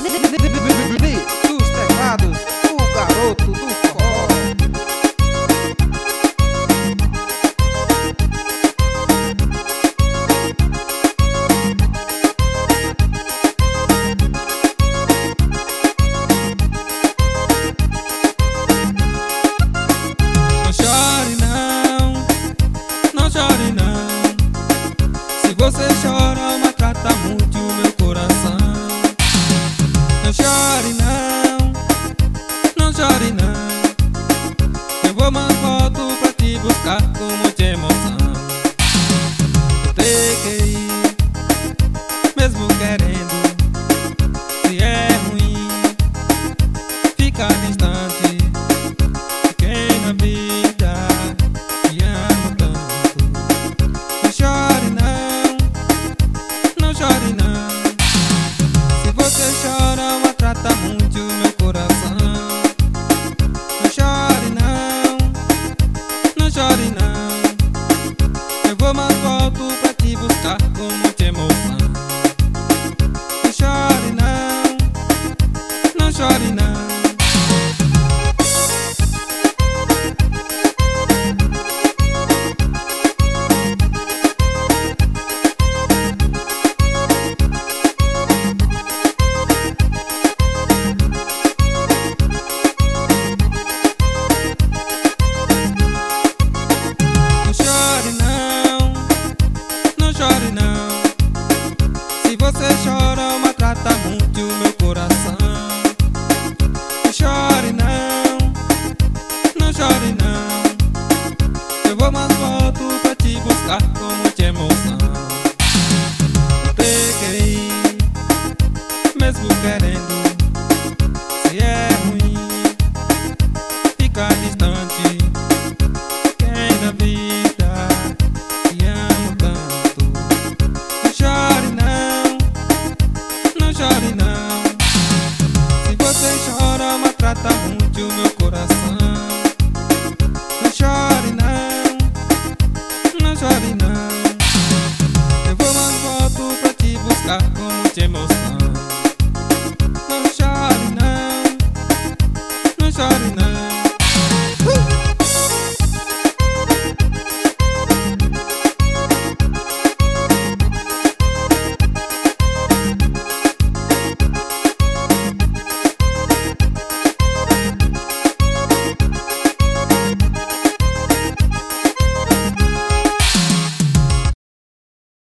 Dos teclados, o garoto do forró. Não chore não, não chore não. Se você chora, maltrata muito o meu coração. Não chore não, não chore não. Eu vou mais volto pra te buscar com muita emoção. Eu tenho que ir, mesmo querendo. Se é ruim, fica distante. Fiquei na vida e amo tanto. Não chore não, não chore não. Se você chora, maltrata muito o meu coração. Não chore não, não chore não. Eu vou mais volto pra te buscar com muita emoção. Não chore não, não chore não. Chore não. Se você chora, maltrata muito o meu coração. Não chore não, não chore não. Eu vou mais volto pra te buscar com muita emoção. Eu peguei, mesmo querendo. Se é ruim, fica distante. Quem na vida te amo tanto. Não chore não. Se você chora, maltrata muito o meu coração. Não chore não, não chore não. Eu vou mais volto pra te buscar com muita emoção.